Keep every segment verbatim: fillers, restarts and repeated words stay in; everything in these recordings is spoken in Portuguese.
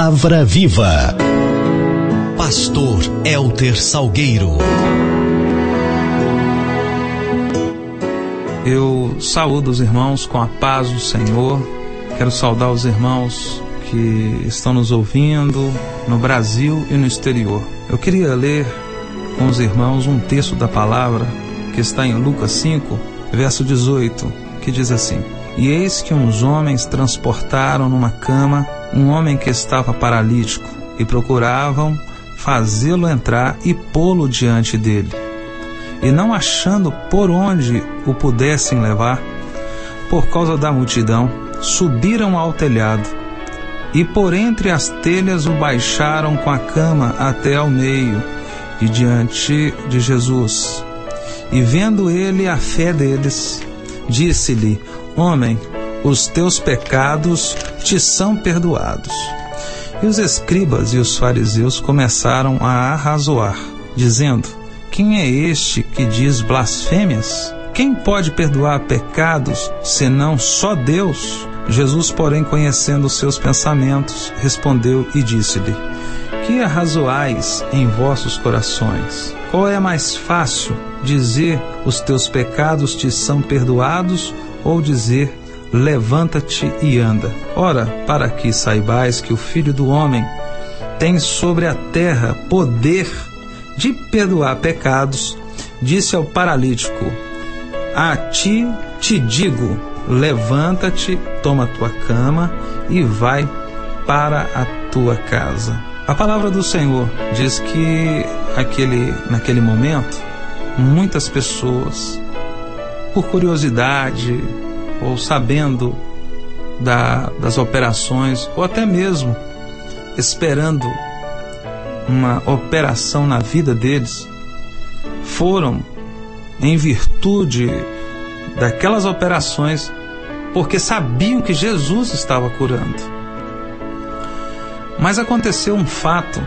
Palavra Viva. Pastor Elter Salgueiro. Eu saúdo os irmãos com a paz do Senhor. Quero saudar os irmãos que estão nos ouvindo no Brasil e no exterior. Eu queria ler com os irmãos um texto da palavra que está em Lucas cinco, verso dezoito, que diz assim: E eis que uns homens transportaram numa cama um homem que estava paralítico e procuravam fazê-lo entrar e pô-lo diante dele. E não achando por onde o pudessem levar, por causa da multidão, subiram ao telhado e por entre as telhas o baixaram com a cama até ao meio e diante de Jesus. E vendo ele a fé deles, disse-lhe: Homem, os teus pecados te são perdoados. E os escribas e os fariseus começaram a arrazoar, dizendo: Quem é este que diz blasfêmias? Quem pode perdoar pecados, senão só Deus? Jesus, porém, conhecendo os seus pensamentos, respondeu e disse-lhe: Que arrazoais em vossos corações? Qual é mais fácil, dizer os teus pecados te são perdoados, ou dizer levanta-te e anda? Ora, para que saibais que o Filho do Homem tem sobre a terra poder de perdoar pecados, disse ao paralítico: A ti te digo, levanta-te, toma tua cama e vai para a tua casa. A palavra do Senhor diz que aquele, naquele momento, muitas pessoas, por curiosidade ou sabendo da, das operações, ou até mesmo esperando uma operação na vida deles, foram em virtude daquelas operações, porque sabiam que Jesus estava curando. Mas aconteceu um fato,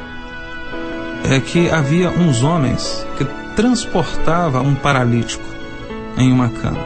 é que havia uns homens que transportavam um paralítico em uma cama.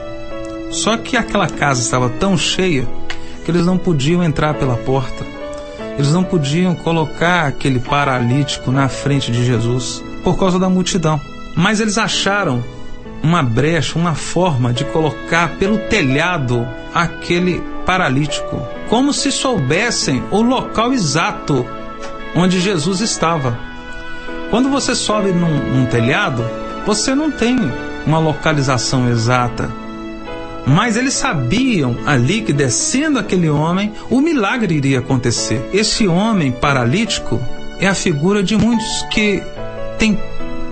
Só que aquela casa estava tão cheia que eles não podiam entrar pela porta. Eles não podiam colocar aquele paralítico na frente de Jesus por causa da multidão. Mas eles acharam uma brecha, uma forma de colocar pelo telhado aquele paralítico, como se soubessem o local exato onde Jesus estava. Quando você sobe num, num telhado, você não tem uma localização exata, mas eles sabiam ali que descendo aquele homem, o milagre iria acontecer. Esse homem paralítico é a figura de muitos que têm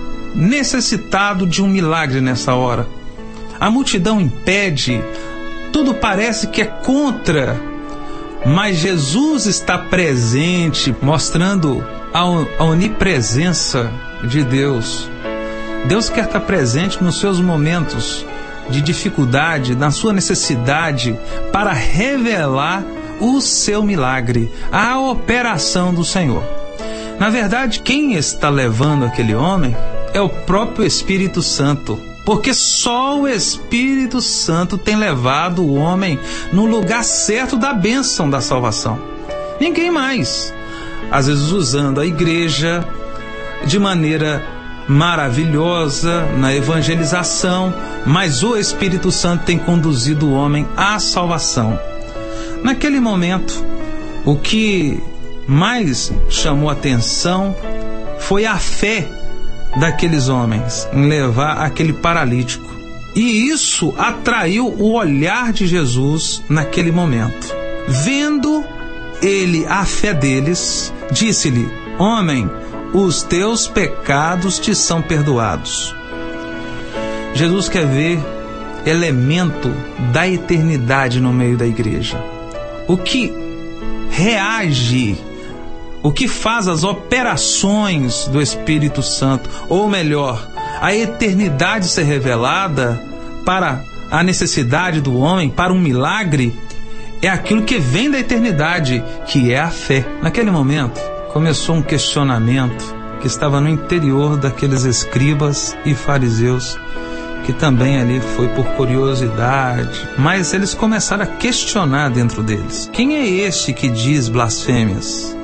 necessitado de um milagre nessa hora. A multidão impede, tudo parece que é contra, mas Jesus está presente, mostrando a, a onipresença de Deus. Deus quer estar presente nos seus momentos de dificuldade, na sua necessidade, para revelar o seu milagre, a operação do Senhor. Na verdade, quem está levando aquele homem é o próprio Espírito Santo, porque só o Espírito Santo tem levado o homem no lugar certo da bênção da salvação. Ninguém mais. Às vezes usando a igreja de maneira maravilhosa na evangelização, mas o Espírito Santo tem conduzido o homem à salvação. Naquele momento, o que mais chamou atenção foi a fé daqueles homens em levar aquele paralítico. E isso atraiu o olhar de Jesus naquele momento. Vendo ele a fé deles, disse-lhe: Homem, os teus pecados te são perdoados. Jesus quer ver elemento da eternidade no meio da igreja. O que reage, o que faz as operações do Espírito Santo, ou melhor, a eternidade ser revelada para a necessidade do homem, para um milagre, é aquilo que vem da eternidade, que é a fé. Naquele momento, começou um questionamento que estava no interior daqueles escribas e fariseus, que também ali foi por curiosidade, mas eles começaram a questionar dentro deles: quem é este que diz blasfêmias?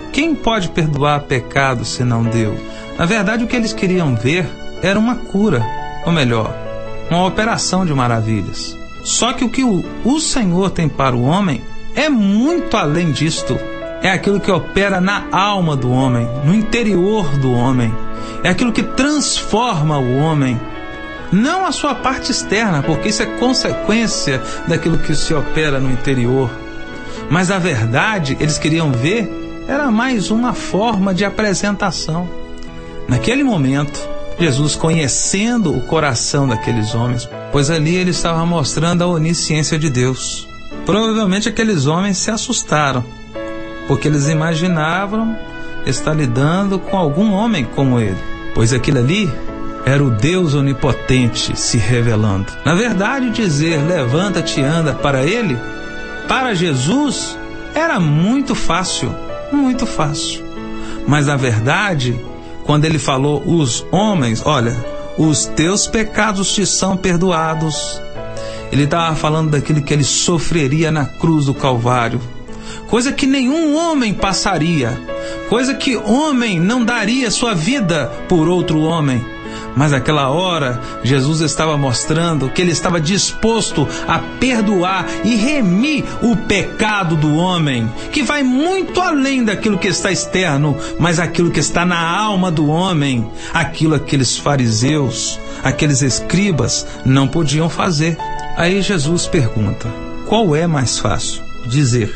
Quem pode perdoar pecados senão Deus? Na verdade, o que eles queriam ver era uma cura, ou melhor, uma operação de maravilhas. Só que o que o, o Senhor tem para o homem é muito além disto. É aquilo que opera na alma do homem, no interior do homem. É aquilo que transforma o homem. Não a sua parte externa, porque isso é consequência daquilo que se opera no interior. Mas a verdade, eles queriam ver, era mais uma forma de apresentação. Naquele momento, Jesus, conhecendo o coração daqueles homens, pois ali ele estava mostrando a onisciência de Deus. Provavelmente aqueles homens se assustaram, porque eles imaginavam estar lidando com algum homem como ele, pois aquilo ali era o Deus onipotente se revelando. Na verdade, dizer levanta-te e anda para ele, para Jesus, era muito fácil, muito fácil. Mas na verdade, quando ele falou os homens, olha, os teus pecados te são perdoados, ele estava falando daquilo que ele sofreria na cruz do Calvário, coisa que nenhum homem passaria, coisa que homem não daria sua vida por outro homem. Mas naquela hora, Jesus estava mostrando que ele estava disposto a perdoar e remir o pecado do homem, que vai muito além daquilo que está externo, mas aquilo que está na alma do homem, aquilo que aqueles fariseus, aqueles escribas não podiam fazer. Aí Jesus pergunta, qual é mais fácil? Dizer,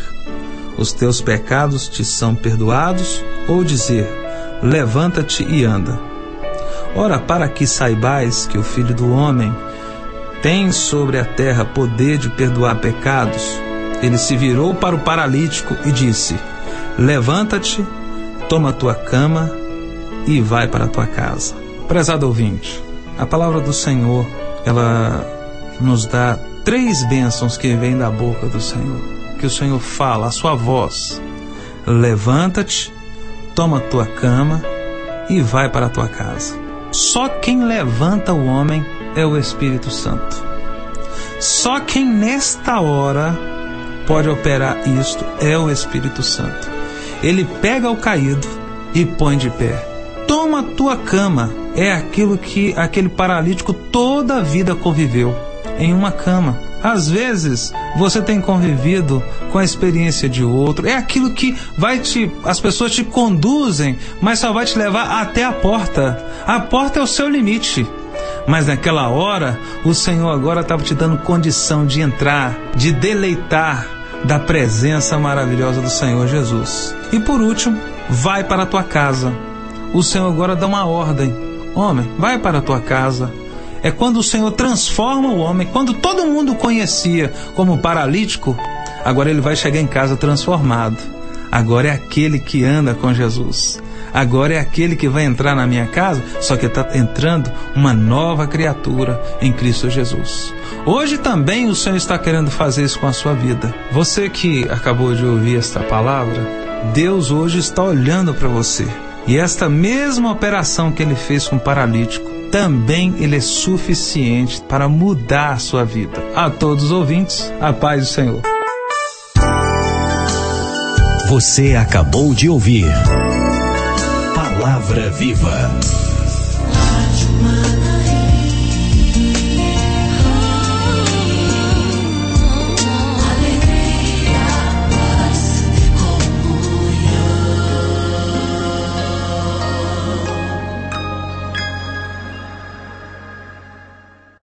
os teus pecados te são perdoados, ou dizer, levanta-te e anda? Ora, para que saibais que o Filho do Homem tem sobre a terra poder de perdoar pecados, ele se virou para o paralítico e disse, levanta-te, toma a tua cama e vai para a tua casa. Prezado ouvinte, a palavra do Senhor, ela nos dá três bênçãos que vêm da boca do Senhor, que o Senhor fala, a sua voz, levanta-te, toma a tua cama e vai para a tua casa. Só quem levanta o homem é o Espírito Santo. Só quem nesta hora pode operar isto é o Espírito Santo. Ele pega o caído e põe de pé. Toma a tua cama. É aquilo que aquele paralítico toda a vida conviveu, em uma cama. Às vezes você tem convivido com a experiência de outro. É aquilo que vai te, as pessoas te conduzem, mas só vai te levar até a porta. A porta é o seu limite. Mas naquela hora, o Senhor agora estava te dando condição de entrar, de deleitar da presença maravilhosa do Senhor Jesus. E por último, vai para a tua casa. O Senhor agora dá uma ordem. Homem, vai para a tua casa. É quando o Senhor transforma o homem, quando todo mundo o conhecia como paralítico, agora ele vai chegar em casa transformado. Agora é aquele que anda com Jesus. Agora é aquele que vai entrar na minha casa, só que está entrando uma nova criatura em Cristo Jesus. Hoje também o Senhor está querendo fazer isso com a sua vida. Você que acabou de ouvir esta palavra, Deus hoje está olhando para você. E esta mesma operação que ele fez com o paralítico, também ele é suficiente para mudar a sua vida. A todos os ouvintes, a paz do Senhor. Você acabou de ouvir Palavra Viva.